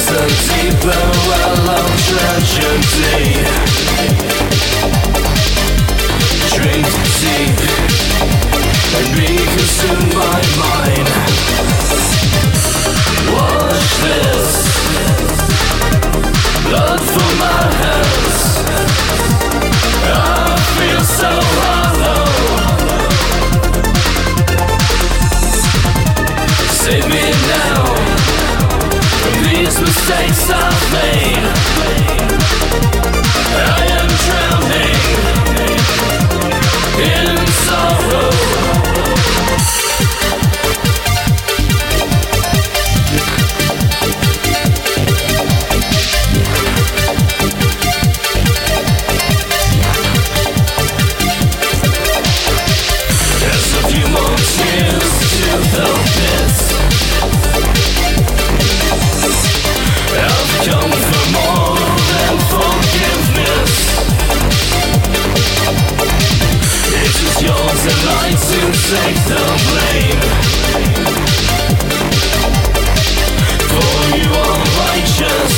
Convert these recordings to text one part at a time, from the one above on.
a deeper well of tragedy. Drink deep and be consumed by mine. Watch this, blood from my hands. I feel so hollow. Save me now from these mistakes I've made. I am drowning in sorrow. There's a few more tears to help this. I've come for more than forgiveness. It is yours and I to take the blame. For you are righteous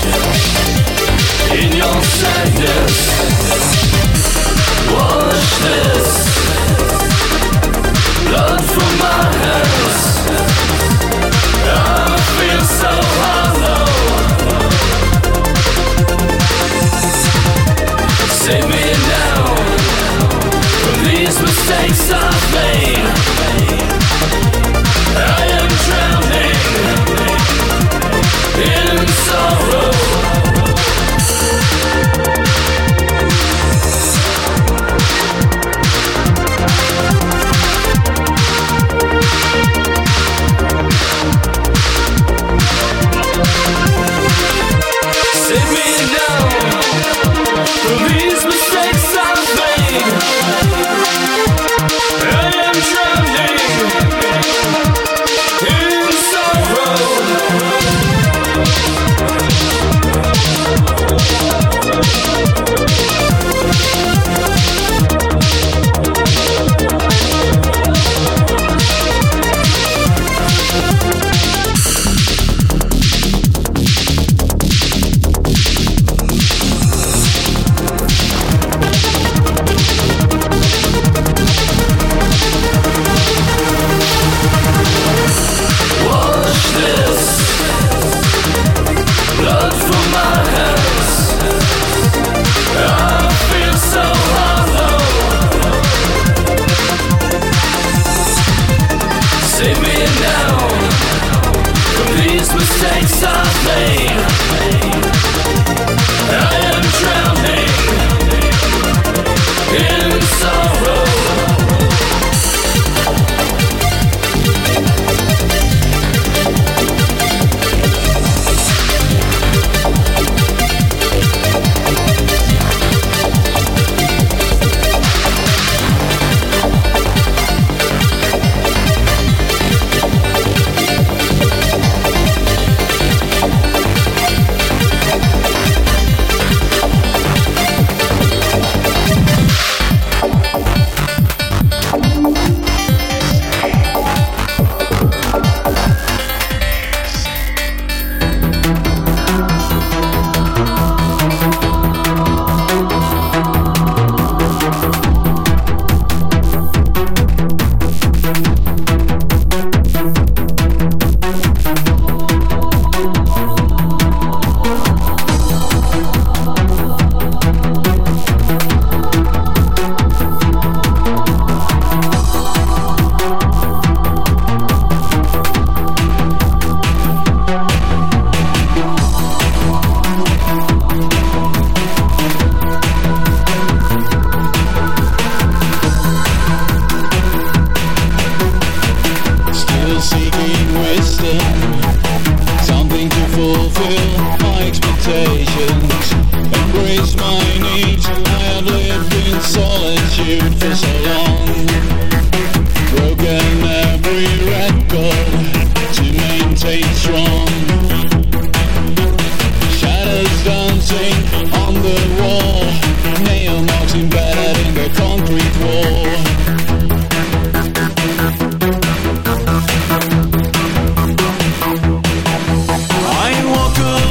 in your sadness. Watch this, blood from my hands. I feel so hollow. Save me now from these mistakes I've made. I am drowning in sorrow. Save me now from these mistakes I've made. I am drowning in sorrow. Mistakes I've made. I am drowning in sorrow. I walk alone.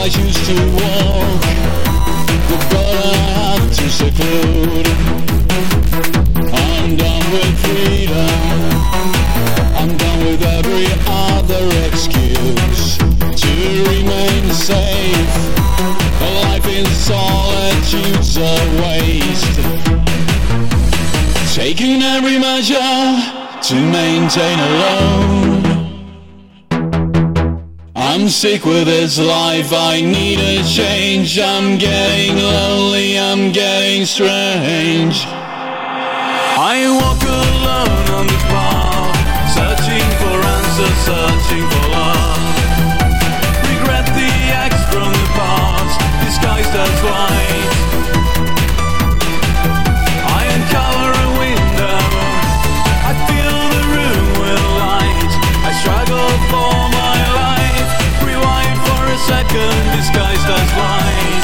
I choose to walk, the better I have to seclude. I'm done with freedom, I'm done with every other excuse to remain safe. A life in solitude's a waste, taking every measure to maintain alone. I'm sick with this life, I need a change. I'm getting lonely, I'm getting strange. I walk alone on the path, searching for answers, searching for love. Regret the acts from the past, disguised as white. I uncover a window, I fill the room with light. I struggle for my life, rewind for a second, disguised as light.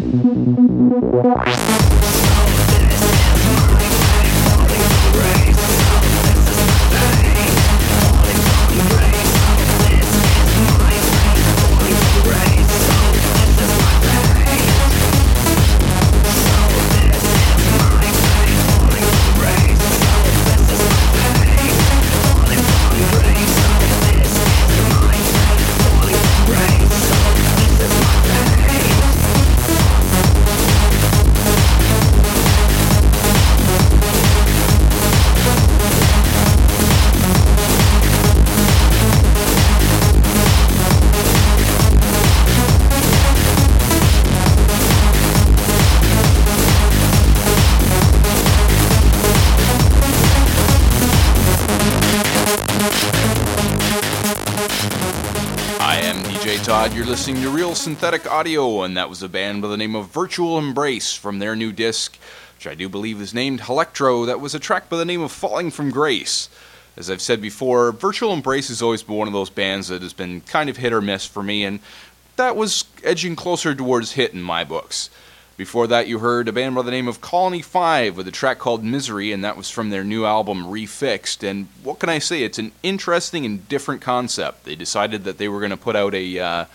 You're listening to Real Synthetic Audio, and that was a band by the name of Virtual Embrace from their new disc, which I do believe is named Electro. That was a track by the name of Falling from Grace. As I've said before, Virtual Embrace has always been one of those bands that has been kind of hit or miss for me, and that was edging closer towards hit in my books. Before that, you heard a band by the name of Colony 5 with a track called Misery, and that was from their new album Refixed. And what can I say? It's an interesting and different concept. They decided that they were going to put out a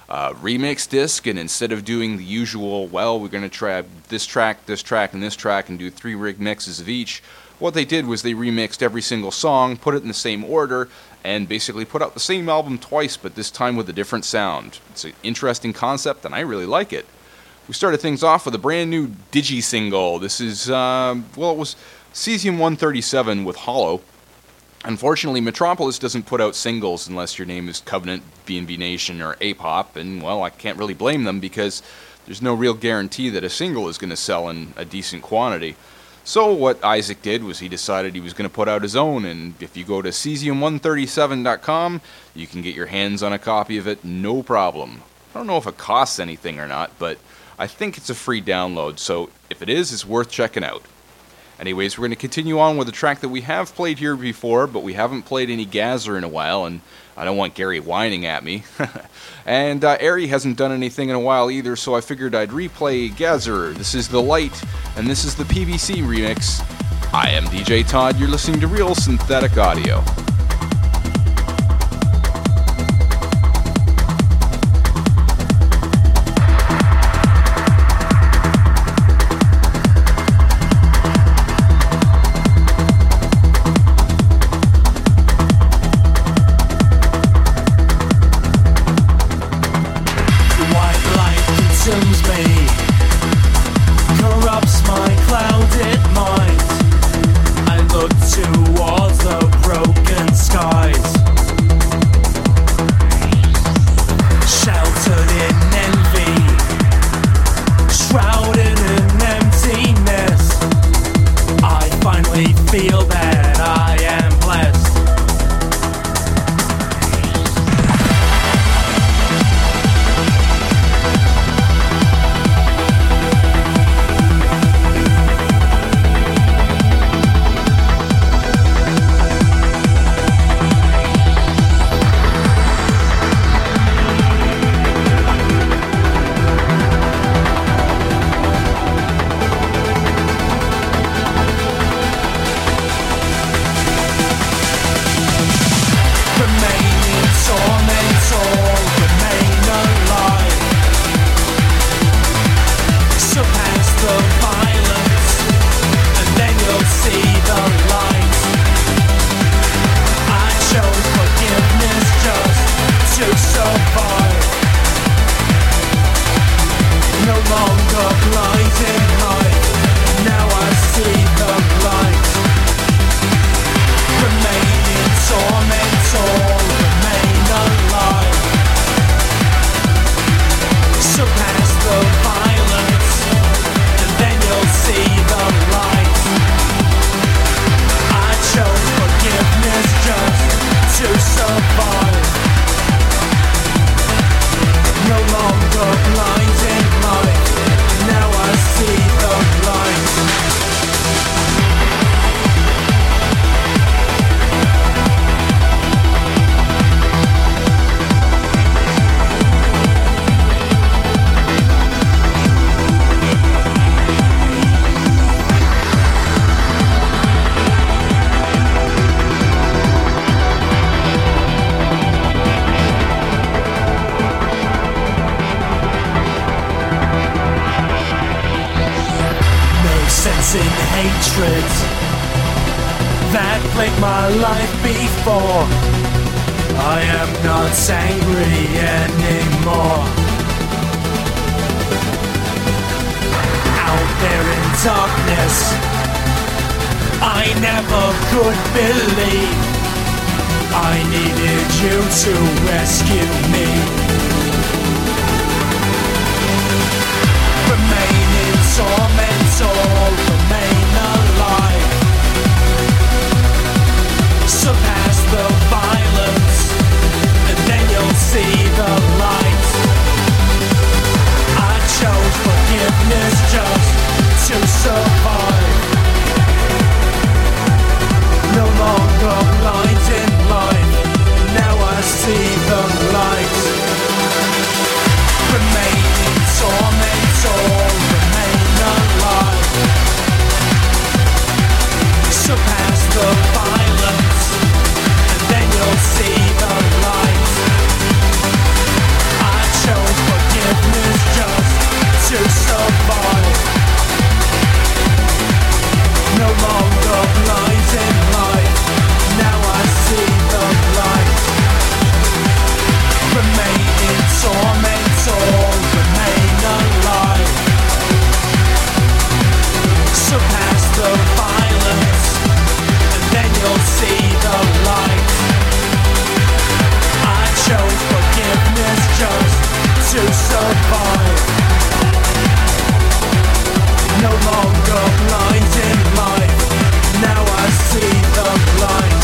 remix disc, and instead of doing the usual, well, we're going to try this track, and this track, and do 3 remixes of each, what they did was they remixed every single song, put it in the same order, and basically put out the same album twice, but this time with a different sound. It's an interesting concept, and I really like it. We started things off with a brand new Digi single. This is, it was Cesium 137 with Hollow. Unfortunately, Metropolis doesn't put out singles unless your name is Covenant, B&B Nation, or Apop, and, well, I can't really blame them because there's no real guarantee that a single is going to sell in a decent quantity. So what Isaac did was he decided he was going to put out his own, and if you go to Cesium137.com, you can get your hands on a copy of it, no problem. I don't know if it costs anything or not, but I think it's a free download, so if it is, it's worth checking out. Anyways, we're going to continue on with a track that we have played here before, but we haven't played any Gazer in a while, and I don't want Gary whining at me. And Ari hasn't done anything in a while either, so I figured I'd replay Gazer. This is The Light, and this is the PVC remix. I am DJ Todd, you're listening to Real Synthetic Audio. Towards the broken sensing hatred that plagued my life before. I am not angry anymore. Out there in darkness, I never could believe I needed you to rescue me. Remain in torment or remain alive. Surpass the violence, and then you'll see the light. I chose forgiveness just to survive. No longer blind in life, now I see the light. Remain in torment or remain alive. Surpass the violence, and then you'll see the light. I chose forgiveness just to survive. No longer blind in life, now I see the light. Remain in torment or remain alive. Surpass the violence, and then you'll see the light. I chose forgiveness just to survive. No longer blind in life, now I see the light.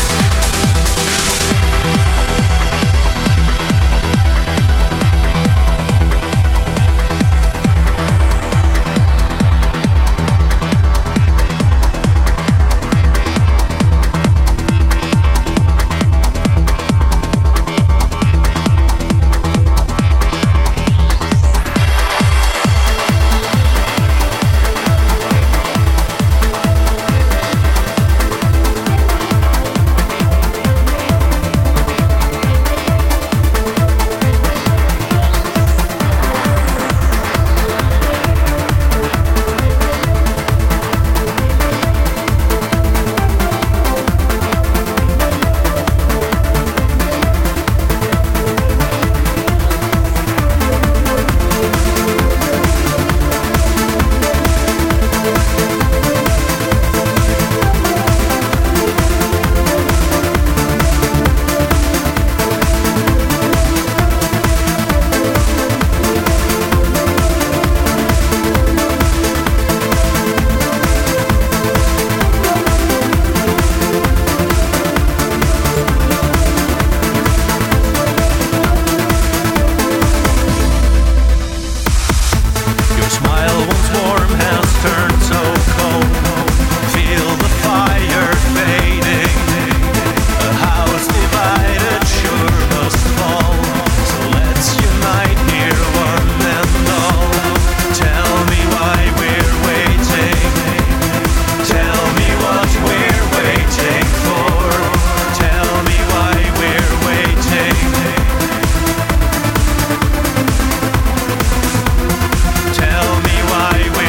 Tell me why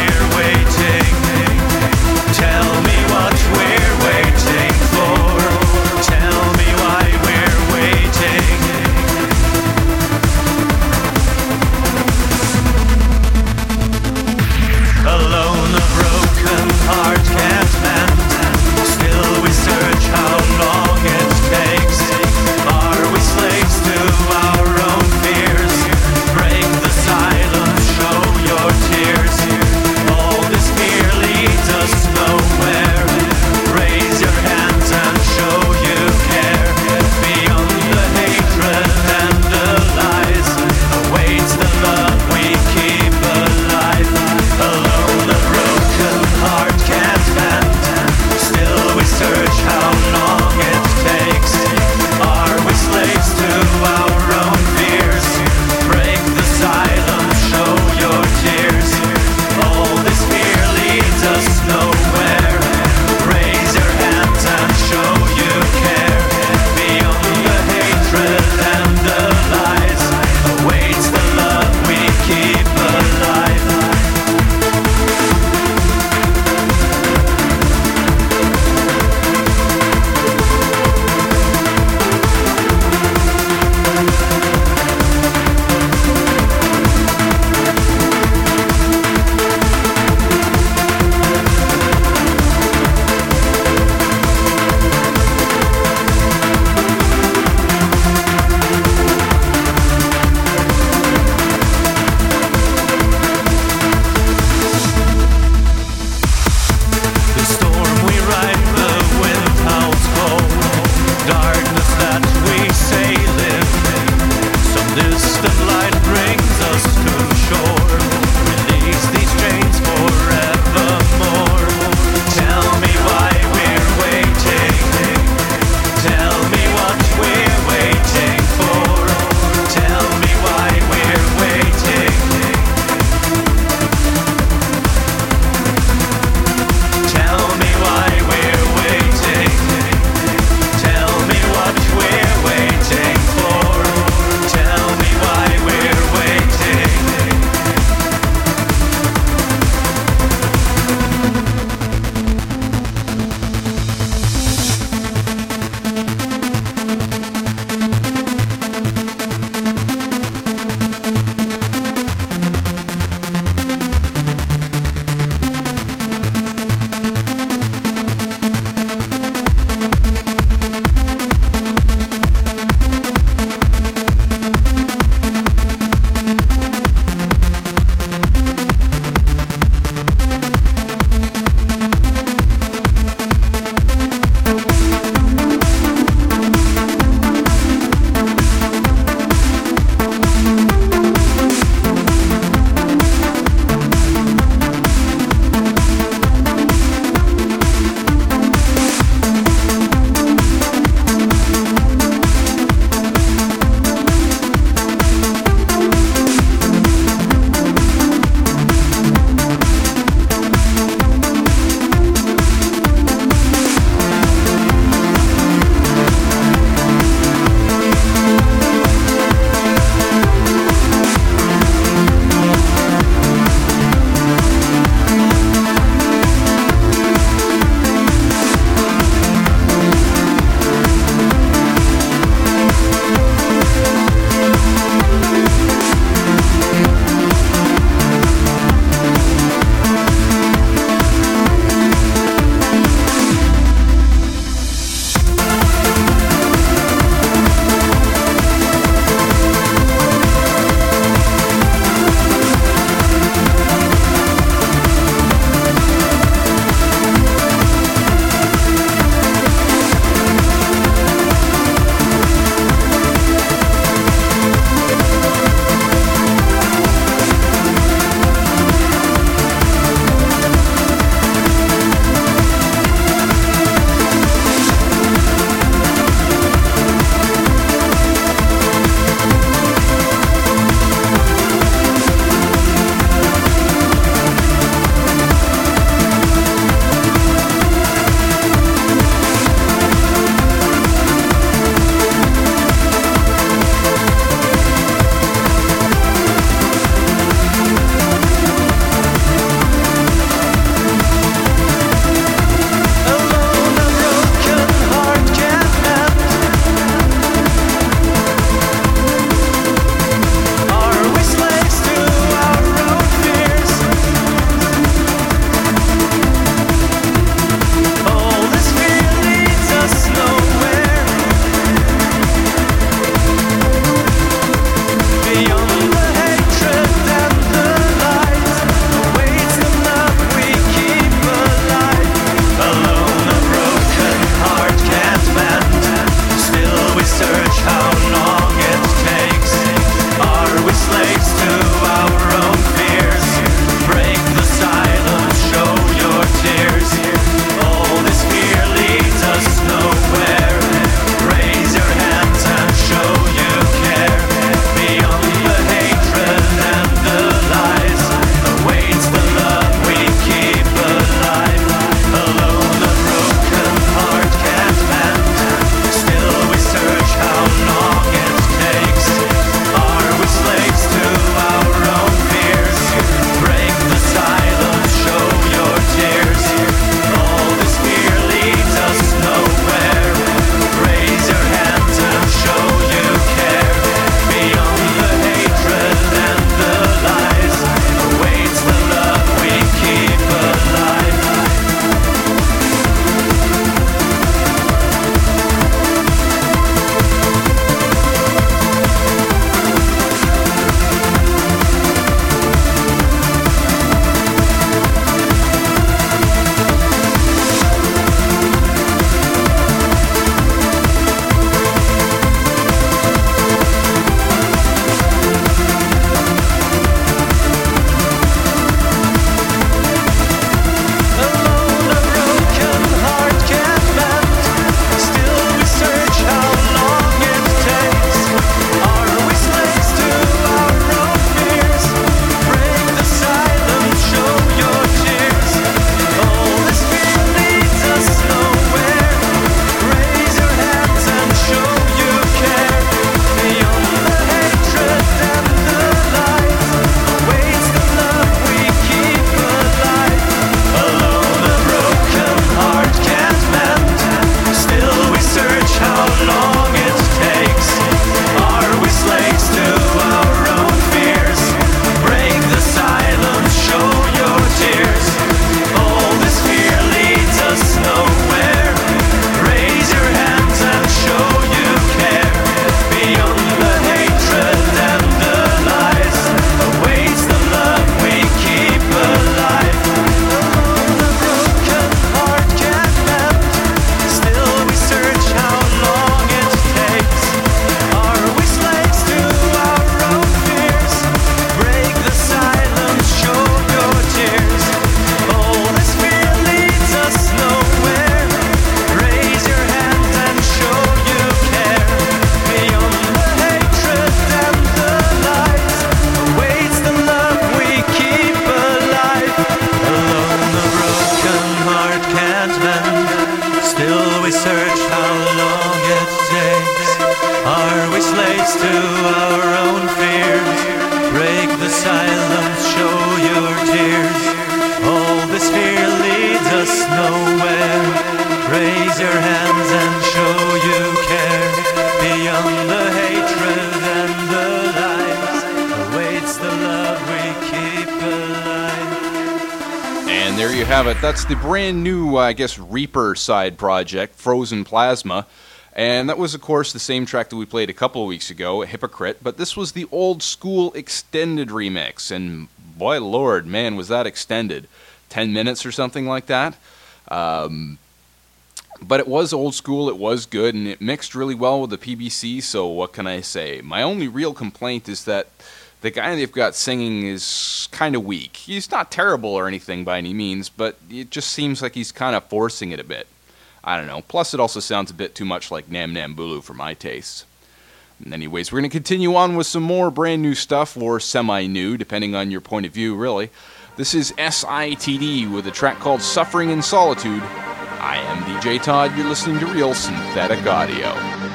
And there you have it. That's the brand new, I guess, Reaper side project, Frozen Plasma. And that was, of course, the same track that we played a couple of weeks ago, Hypocrite. But this was the old school extended remix. And boy, lord, man, was that extended. 10 minutes or something like that. But it was old school, it was good, and it mixed really well with the PBC, so what can I say? My only real complaint is that the guy they've got singing is kind of weak. He's not terrible or anything by any means, but it just seems like he's kind of forcing it a bit. I don't know. Plus, it also sounds a bit too much like Nam Nam Bulu for my tastes. Anyways, we're going to continue on with some more brand new stuff, or semi-new, depending on your point of view, really. This is SITD with a track called Suffering in Solitude. I am DJ Todd. You're listening to Real Synthetic Audio.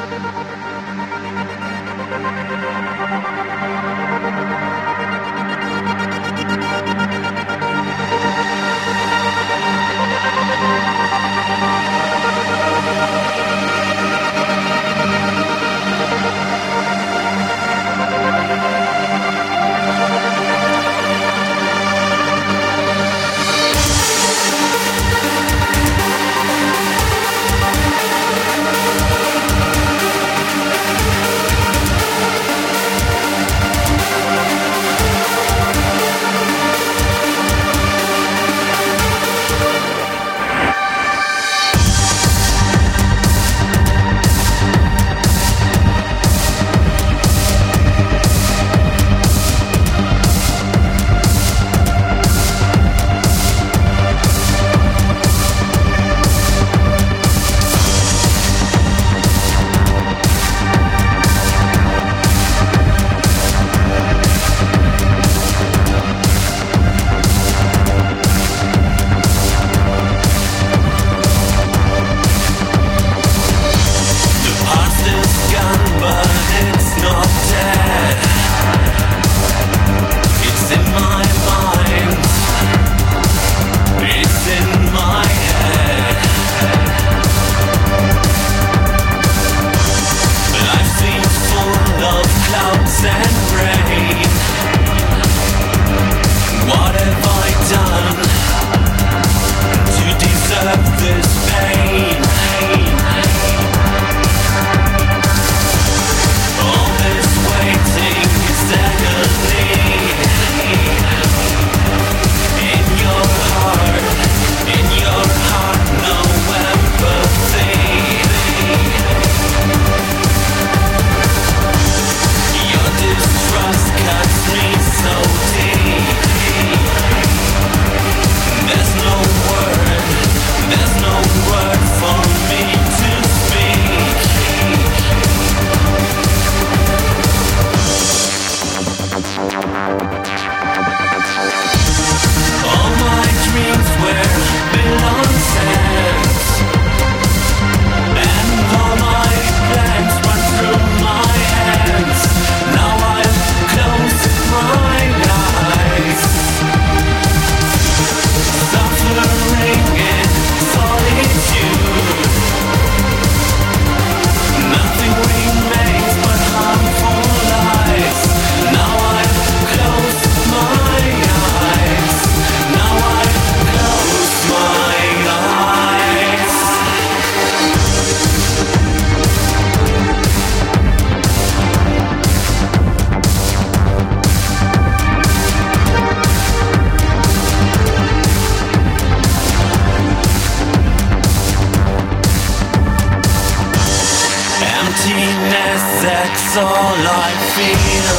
That's all I feel.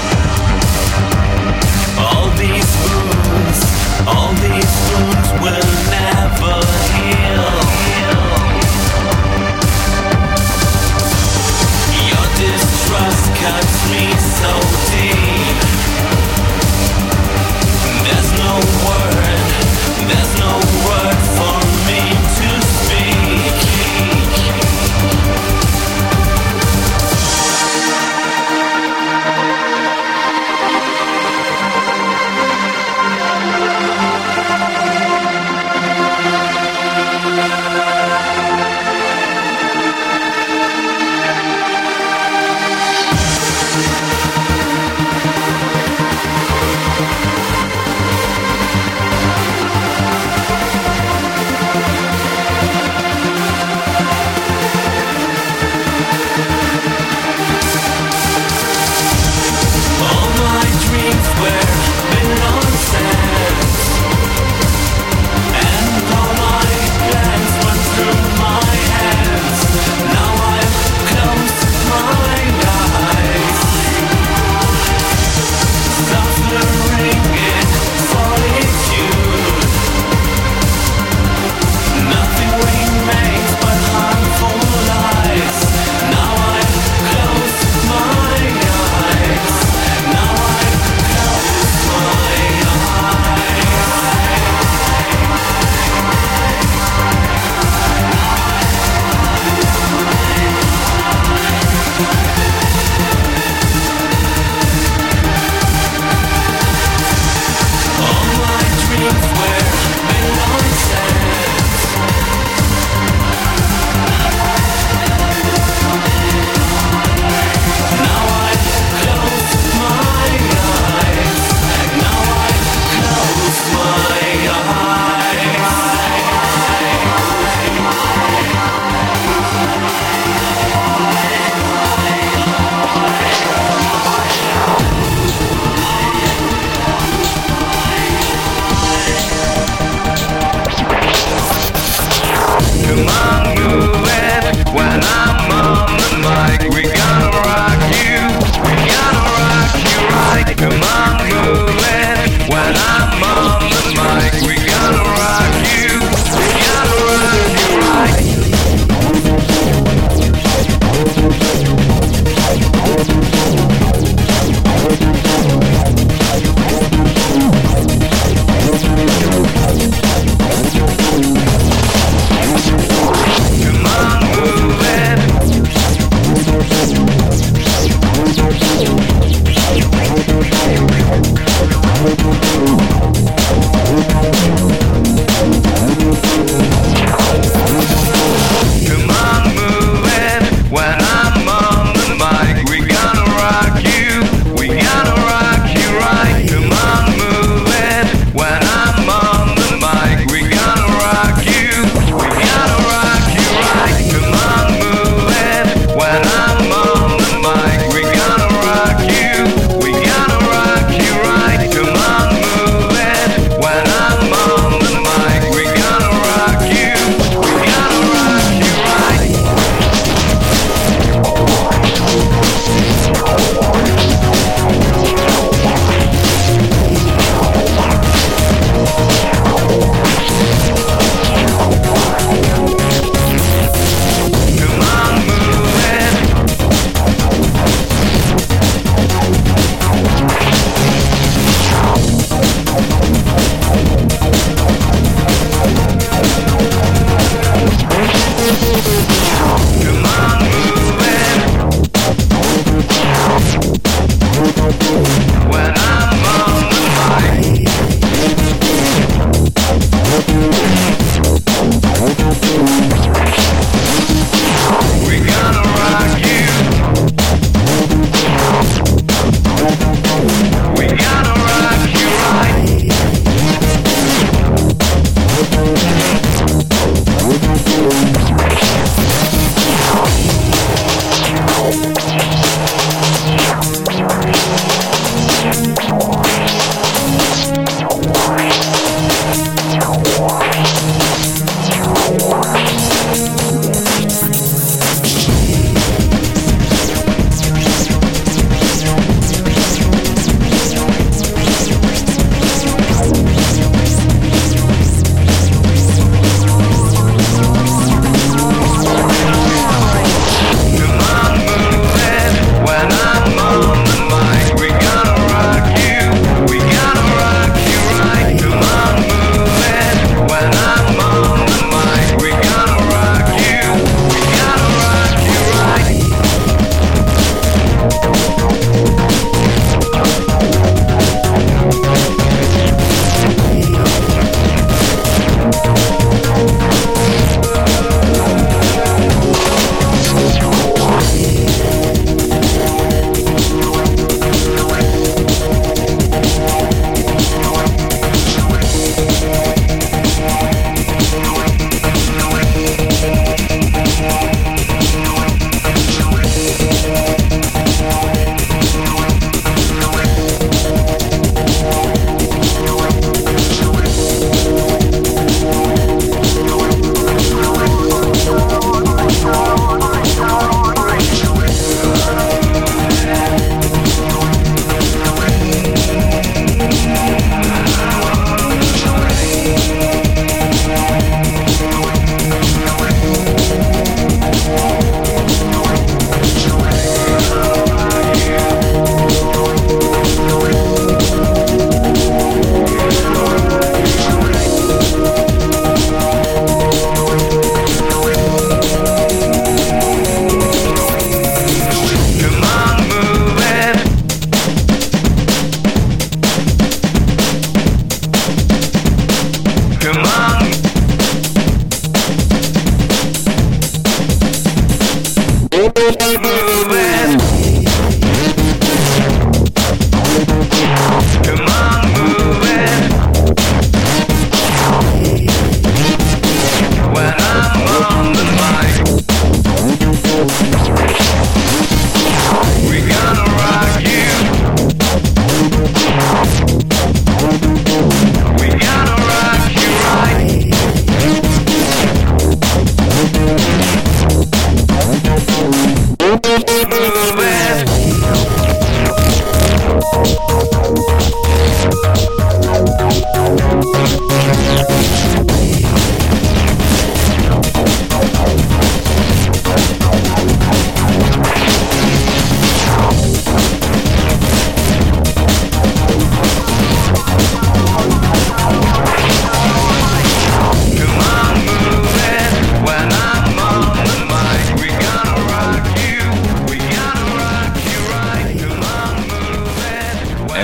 All these wounds will never heal. Your distrust cuts me so deep. There's no word for me to speak.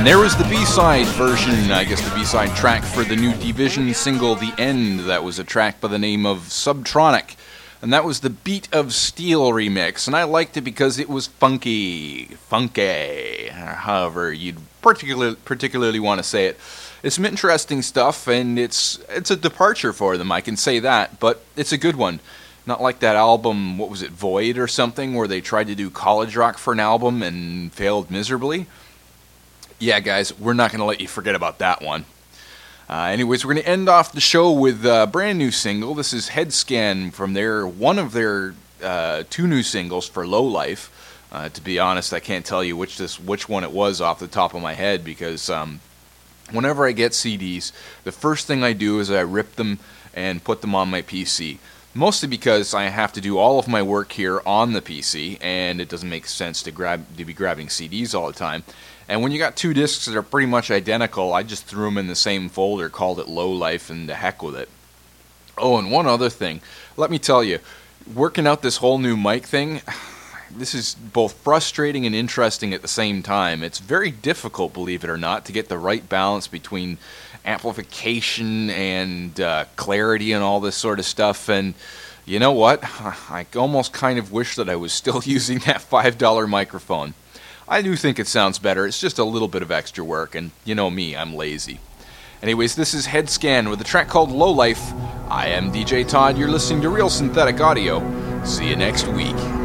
there was the B-side version, I guess the B-side track for the new Division single, The End. That was a track by the name of Subtronic. And that was the Beat of Steel remix. And I liked it because it was funky, however you'd particularly want to say it. It's some interesting stuff, and it's a departure for them, I can say that. But it's a good one. Not like that album, what was it, Void or something, where they tried to do college rock for an album and failed miserably. Yeah, guys, we're not going to let you forget about that one. Anyways, we're going to end off the show with a brand new single. This is Headscan from one of their 2 new singles for Low Life. To be honest, I can't tell you which one it was off the top of my head, because whenever I get CDs, the first thing I do is I rip them and put them on my PC. Mostly because I have to do all of my work here on the PC, and it doesn't make sense to be grabbing CDs all the time. And when you got 2 discs that are pretty much identical, I just threw them in the same folder, called it Low Life, and the heck with it. Oh, and one other thing. Let me tell you, working out this whole new mic thing, this is both frustrating and interesting at the same time. It's very difficult, believe it or not, to get the right balance between amplification and clarity and all this sort of stuff. And you know what? I almost kind of wish that I was still using that $5 microphone. I do think it sounds better. It's just a little bit of extra work, and you know me, I'm lazy. Anyways, this is Headscan with a track called Low Life. I am DJ Todd. You're listening to Real Synthetic Audio. See you next week.